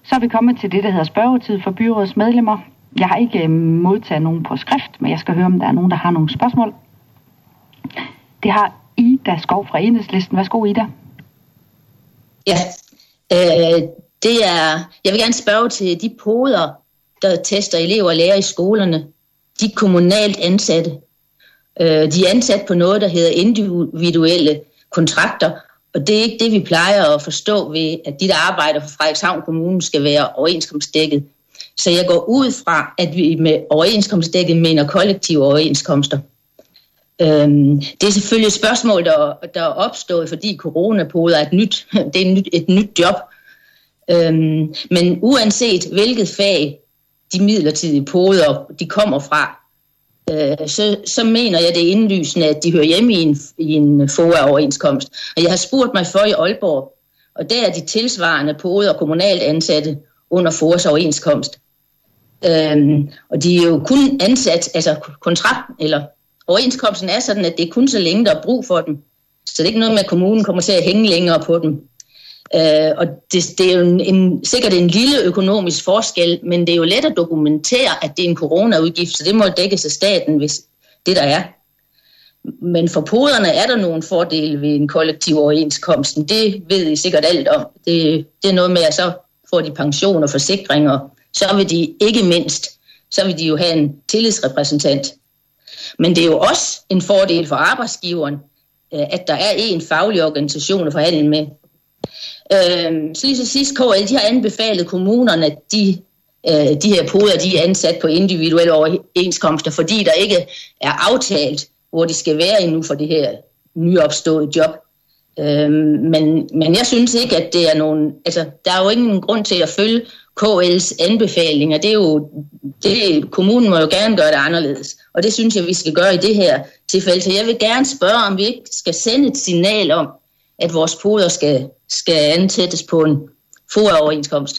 Så er vi kommet til det, der hedder spørgetid for byrådets medlemmer. Jeg har ikke modtaget nogen på skrift, men jeg skal høre, om der er nogen, der har nogle spørgsmål. Det har Ida Skov fra Enhedslisten. Værsgo, Ida. Ja, jeg vil gerne spørge til de poder, der tester elever og lærere i skolerne. De kommunalt ansatte. De er ansat på noget, der hedder individuelle kontrakter, og det er ikke det, vi plejer at forstå ved, at de, der arbejder for Frederikshavn Kommune, skal være overenskomstdækket. Så jeg går ud fra, at vi med overenskomstdækket mener kollektive overenskomster. Det er selvfølgelig et spørgsmål, der er opstået, fordi coronapoder er et nyt job. Men uanset hvilket fag de midlertidige poder de kommer fra, så mener jeg, det er indlysende, at de hører hjemme i en FOA-overenskomst. Og jeg har spurgt mig for i Aalborg, og der er de tilsvarende poder og kommunalt ansatte under FOAs overenskomst. Og de er jo kun ansat, altså kontrakten eller overenskomsten er sådan, at det er kun så længe, der er brug for dem. Så det er ikke noget med, at kommunen kommer til at hænge længere på dem. Og det er jo sikkert en lille økonomisk forskel, men det er jo let at dokumentere, at det er en coronaudgift, så det må dækkes af staten, hvis det der er. Men for poderne er der nogle fordele ved en kollektiv overenskomst. Det ved I sikkert alt om. Det er noget med, at så får de pension og forsikringer. Så vil de ikke mindst, så vil de jo have en tillidsrepræsentant. Men det er jo også en fordel for arbejdsgiveren, at der er en faglig organisation at forhandle med. Så lige så sidst, KL, de har anbefalet kommunerne, at de her poder, de er ansat på individuelle overenskomster, fordi der ikke er aftalt, hvor de skal være endnu for det her nyopståede job. Men jeg synes ikke, at det er nogen, altså der er jo ingen grund til at følge KL's anbefalinger. Kommunen må jo gerne gøre det anderledes, og det synes jeg, vi skal gøre i det her tilfælde. Så jeg vil gerne spørge, om vi ikke skal sende et signal om, at vores poder skal ansættes på en FOA-overenskomst.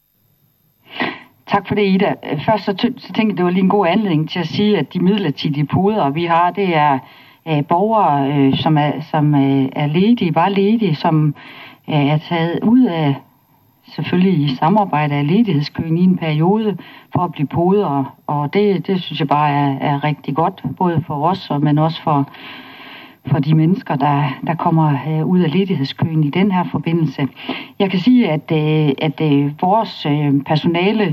Tak for det, Ida. Først så tænkte jeg, det var lige en god anledning til at sige, at de midlertidige poder, vi har, det er borgere, som er ledige, bare ledige, som er taget ud af, selvfølgelig i samarbejde af ledighedskøen i en periode, for at blive poder. Og det synes jeg bare er rigtig godt, både for os, men også for de mennesker, der kommer ud af ledighedskøen i den her forbindelse. Jeg kan sige, at vores personale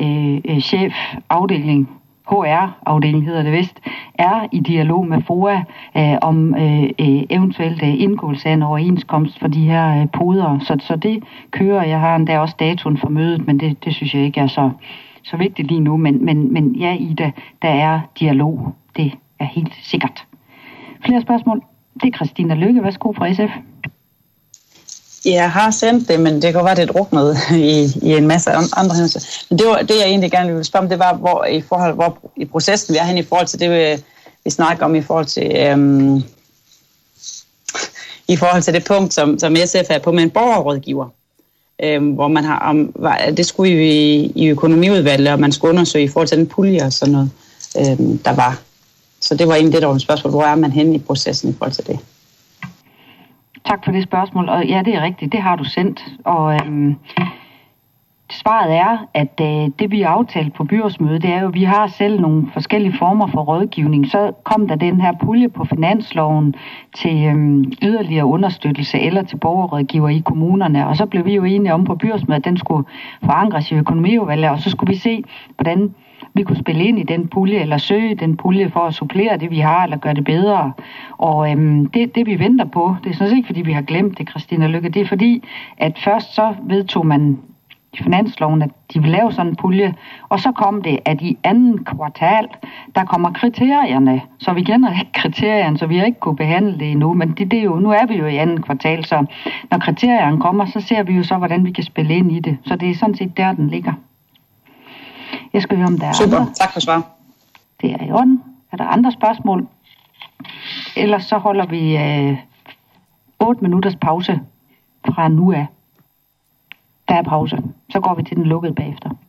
chefafdeling, HR-afdeling hedder det vist, er i dialog med FOA om eventuelt indgåelse af en overenskomst for de her poder. Så det kører. Jeg har endda også datoen for mødet, men det synes jeg ikke er så vigtigt lige nu. Men ja, Ida, der er dialog. Det er helt sikkert. Flere spørgsmål? Det er Christina Lykke. Værsgo fra SF. Jeg har sendt det, men det kan være, det druknede i en masse andre hændelser. Men det jeg egentlig gerne ville spørge om, det var, hvor i processen vi er hen i forhold til det, vi snakker om i forhold til det punkt, som SF er på med en borgerrådgiver. Hvor man har det skulle i økonomiudvalget, og man skulle undersøge i forhold til den pulje og sådan noget, der var. Så det var egentlig det, der var et spørgsmål. Hvor er man henne i processen i forhold til det? Tak for det spørgsmål. Og ja, det er rigtigt. Det har du sendt. Og svaret er, at det vi har aftalt på byrådsmødet, det er jo, at vi har selv nogle forskellige former for rådgivning. Så kom der den her pulje på finansloven til yderligere understøttelse eller til borgerrådgiver i kommunerne. Og så blev vi jo enige om på byrådsmødet, at den skulle forankres i økonomiudvalget, og så skulle vi se, hvordan vi kunne spille ind i den pulje, eller søge den pulje for at supplere det, vi har, eller gøre det bedre. Og det vi venter på, det er sådan set ikke, fordi vi har glemt det, Christina Lykke, det er fordi, at først så vedtog man i finansloven, at de vil lave sådan en pulje, og så kom det, at i anden kvartal, der kommer kriterierne, så vi kender ikke kriterierne, så vi har ikke kunne behandle det endnu, men det er jo, nu er vi jo i anden kvartal, så når kriterierne kommer, så ser vi jo så, hvordan vi kan spille ind i det. Så det er sådan set der, den ligger. Jeg skal høre, om der er super, andre. tak for svar. Det er i orden. Er der andre spørgsmål? Ellers så holder vi 8 minutters pause fra nu af. Der er pause. Så går vi til den lukkede bagefter.